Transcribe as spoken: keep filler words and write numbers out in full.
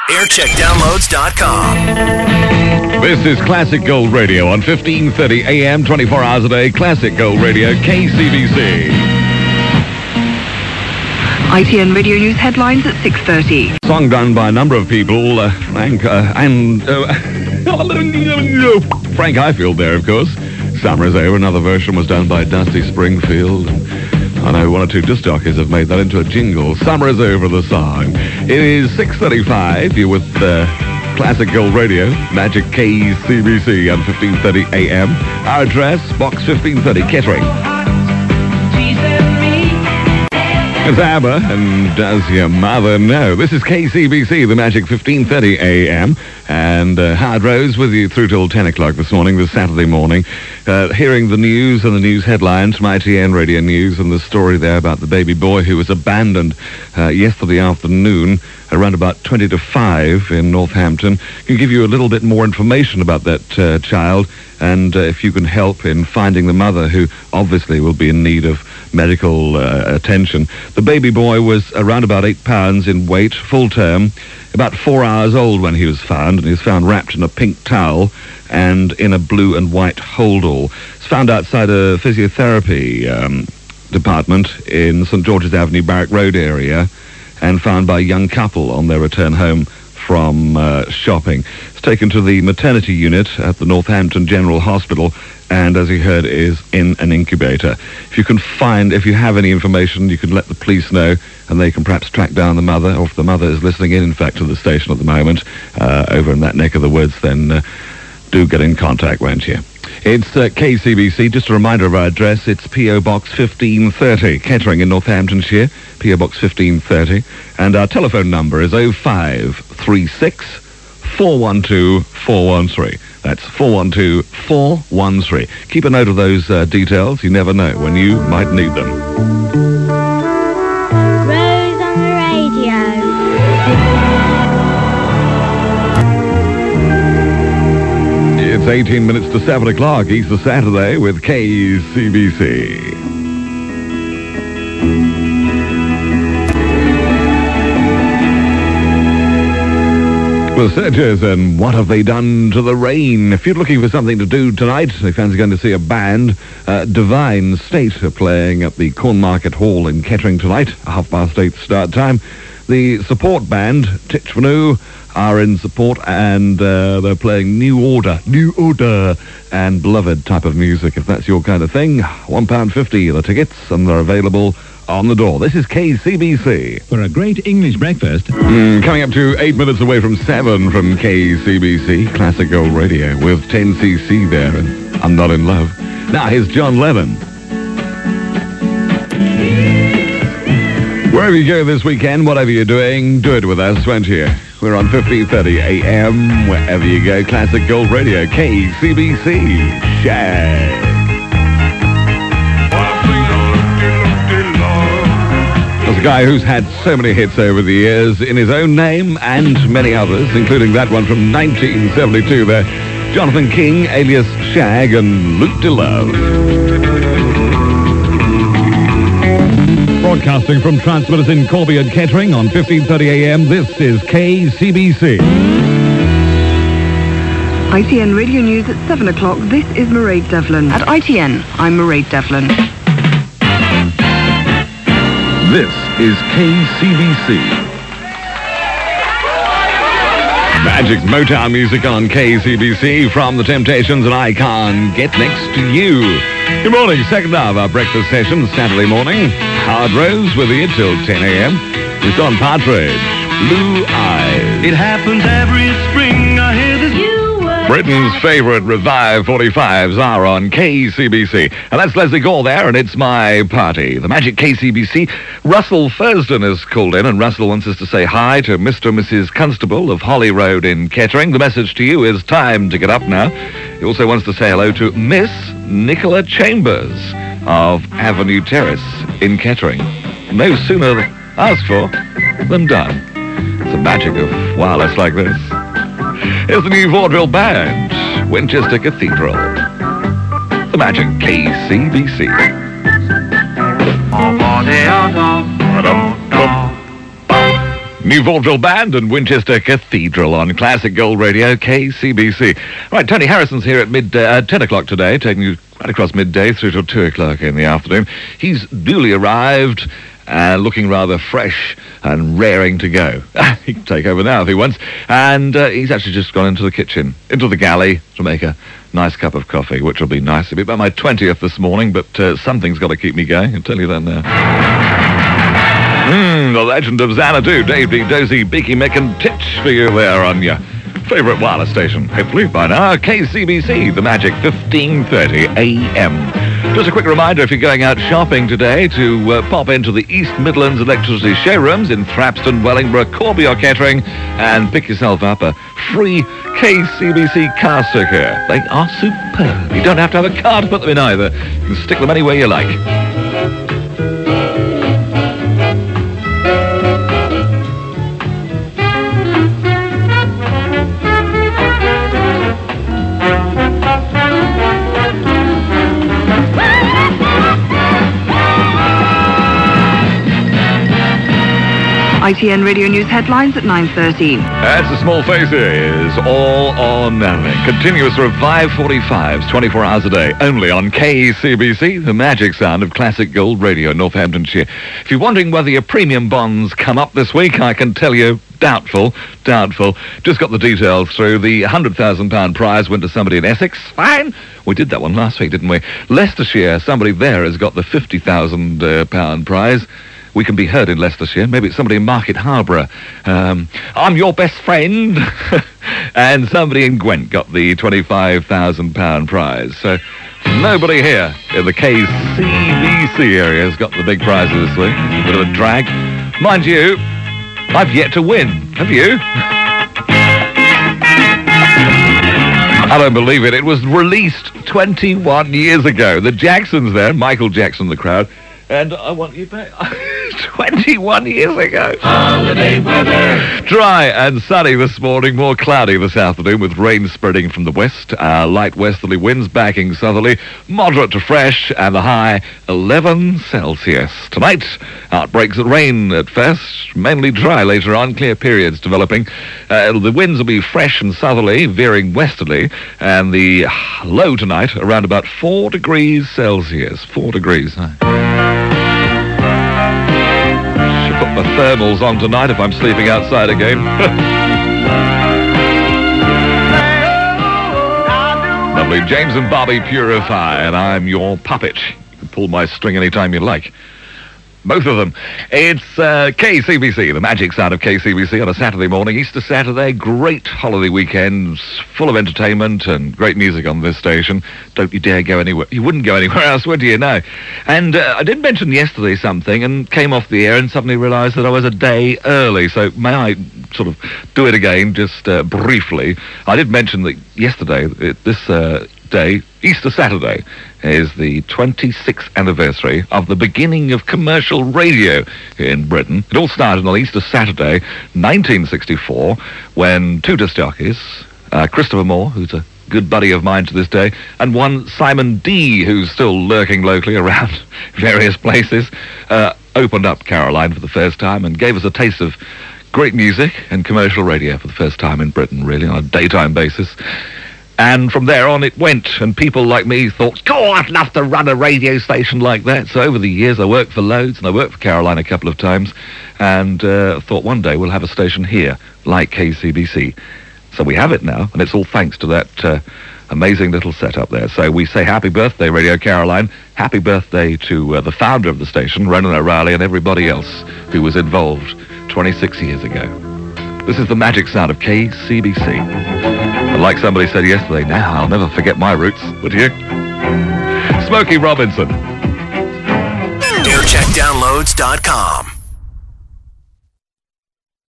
aircheck downloads dot com. This is Classic Gold Radio on fifteen thirty A M, twenty-four hours a day. Classic Gold Radio, K C B C. I T N Radio News headlines at six thirty. Song done by a number of people, uh, Frank uh, and uh, Frank Highfield there, of course. Summer is Over. Another version was done by Dusty Springfield. I know one or two disc jockeys have made that into a jingle. Summer is Over, the song. It is six thirty-five. You're with uh, Classic Gold Radio, Magic K C B C on fifteen thirty A M. Our address, Box fifteen thirty, Kettering. It's ABBA, and does your mother know? This is K C B C, the Magic fifteen thirty A M, and uh, Howard Rose with you through till ten o'clock this morning, this Saturday morning, uh, hearing the news and the news headlines from I T N Radio News, and the story there about the baby boy who was abandoned uh, yesterday afternoon around about twenty to five in Northampton. Can give you a little bit more information about that uh, child, and uh, if you can help in finding the mother, who obviously will be in need of medical uh, attention. The baby boy was around about eight pounds in weight, full term, about four hours old when he was found, and he was found wrapped in a pink towel and in a blue and white holdall. It's found outside a physiotherapy um, department in St George's Avenue, Barrack Road area, and found by a young couple on their return home from uh, shopping. It's taken to the maternity unit at the Northampton General Hospital, and as you heard, is in an incubator. If you can find, if you have any information, you can let the police know, and they can perhaps track down the mother, or if the mother is listening in, in fact, to the station at the moment, uh, over in that neck of the woods, then uh, do get in contact, won't you? It's uh, K C B C. Just a reminder of our address. It's P O Box fifteen thirty, Kettering in Northamptonshire, P O Box fifteen thirty. And our telephone number is oh five three six, four one two, four one three. That's four one two, four one three. Keep a note of those uh, details. You never know when you might need them. Rose on the radio. It's eighteen minutes to seven o'clock, Easter Saturday with K C B C. The Searchers and What Have They Done to the Rain? If you're looking for something to do tonight, if fans are going to see a band, uh, Divine State are playing at the Cornmarket Hall in Kettering tonight, half past eight start time. The support band, Titchvenue, are in support, and uh, they're playing New Order, New Order, and Beloved type of music. If that's your kind of thing, one pound fifty the tickets, and they're available on the door. This is K C B C. For a great English breakfast. Mm, coming up to eight minutes away from seven from K C B C, Classic Gold Radio, with ten C C there, and I'm Not in Love. Now here's John Lennon. Wherever you go this weekend, whatever you're doing, do it with us, won't you? We're on fifteen thirty A M, wherever you go, Classic Gold Radio, K C B C, Shag. There's a guy who's had so many hits over the years in his own name and many others, including that one from nineteen seventy-two there. Jonathan King, alias Shag, and Luke DeLove. Broadcasting from transmitters in Corby and Kettering on fifteen thirty A M, this is K C B C. I T N Radio News at seven o'clock, this is Mairead Devlin. At I T N, I'm Mairead Devlin. This is K C B C. Magic Motown music on K C B C from The Temptations and I Can't Get Next to You. Good morning, second hour of our breakfast session, Saturday morning. Howard Rose with you till ten A M. It's Don Partridge, Blue Eyes. It happens every spring, I hear this. Britain's favourite Revive forty-fives are on K C B C. And that's Leslie Gore there, and it's my party. The Magic K C B C. Russell Thurston has called in, and Russell wants us to say hi to Mister and Missus Constable of Holly Road in Kettering. The message to you is time to get up now. He also wants to say hello to Miss Nicola Chambers of Avenue Terrace in Kettering. No sooner asked for than done. It's the magic of wireless like this. Here's the new vaudeville band, Winchester Cathedral. The Magic K C B C. New Vaudeville Band and Winchester Cathedral on Classic Gold Radio, K C B C. Right, Tony Harrison's here at mid uh, ten o'clock today, taking you right across midday through till two o'clock in the afternoon. He's newly arrived and looking rather fresh and raring to go. He can take over now if he wants. And uh, he's actually just gone into the kitchen, into the galley, to make a nice cup of coffee, which will be nice. It'll be about my twentieth this morning, but uh, something's got to keep me going. I'll tell you that now. Mmm, the legend of Xanadu, Dave D, Dozy, Beaky, Mick and Titch for you there on your favourite wireless station. Hopefully by now, K C B C, the magic fifteen thirty A M. Just a quick reminder, if you're going out shopping today, to uh, pop into the East Midlands Electricity showrooms in Thrapston, Wellingborough, Corby or Kettering, and pick yourself up a free K C B C car sticker. They are superb. You don't have to have a car to put them in either. You can stick them anywhere you like. I T N Radio News headlines at nine thirty. That's the small faces, all on nothing. Continuous for five forty-fives, twenty-four hours a day, only on K C B C, the magic sound of classic gold radio, Northamptonshire. If you're wondering whether your premium bonds come up this week, I can tell you, doubtful, doubtful. Just got the details through. The one hundred thousand pound prize went to somebody in Essex. Fine. We did that one last week, didn't we? Leicestershire, somebody there has got the fifty thousand pound prize. We can be heard in Leicestershire. Maybe it's somebody in Market Harborough. Um, I'm your best friend. And somebody in Gwent got the twenty-five thousand pound prize. So nobody here in the K C B C area has got the big prizes this week. A bit of a drag. Mind you, I've yet to win. Have you? I don't believe it. It was released twenty-one years ago. The Jacksons there, Michael Jackson, the crowd. And I want you back. twenty-one years ago. Holiday weather. Dry and sunny this morning, more cloudy this afternoon with rain spreading from the west. Uh, light westerly winds backing southerly, moderate to fresh, and the high eleven Celsius. Tonight, outbreaks of rain at first, mainly dry later on, clear periods developing. Uh, the winds will be fresh and southerly, veering westerly, and the low tonight around about four degrees Celsius. Four degrees. Huh? Put my thermals on tonight if I'm sleeping outside again. Lovely. James and Bobby Purify, and I'm your puppet. You can pull my string anytime you like. Both of them. It's uh, K C B C, the magic sound of K C B C on a Saturday morning, Easter Saturday. Great holiday weekends, full of entertainment and great music on this station. Don't you dare go anywhere. You wouldn't go anywhere else, would you? No. And uh, I did mention yesterday something and came off the air and suddenly realised that I was a day early. So may I sort of do it again, just uh, briefly? I did mention that yesterday, it, this uh, day, Easter Saturday, is the twenty-sixth anniversary of the beginning of commercial radio in Britain. It all started on Easter Saturday, nineteen sixty-four, when two disc jockeys, uh, Christopher Moore, who's a good buddy of mine to this day, and one Simon D, who's still lurking locally around various places, uh, opened up Caroline for the first time and gave us a taste of great music and commercial radio for the first time in Britain, really, on a daytime basis. And from there on it went, and people like me thought, oh, I'd love to run a radio station like that. So over the years I worked for Loads, and I worked for Caroline a couple of times, and uh, thought one day we'll have a station here, like K C B C. So we have it now, and it's all thanks to that uh, amazing little setup there. So we say happy birthday, Radio Caroline. Happy birthday to uh, the founder of the station, Ronan O'Reilly, and everybody else who was involved twenty-six years ago. This is the magic sound of K C B C. And like somebody said yesterday, now I'll never forget my roots, would you? Smokey Robinson. air check downloads dot com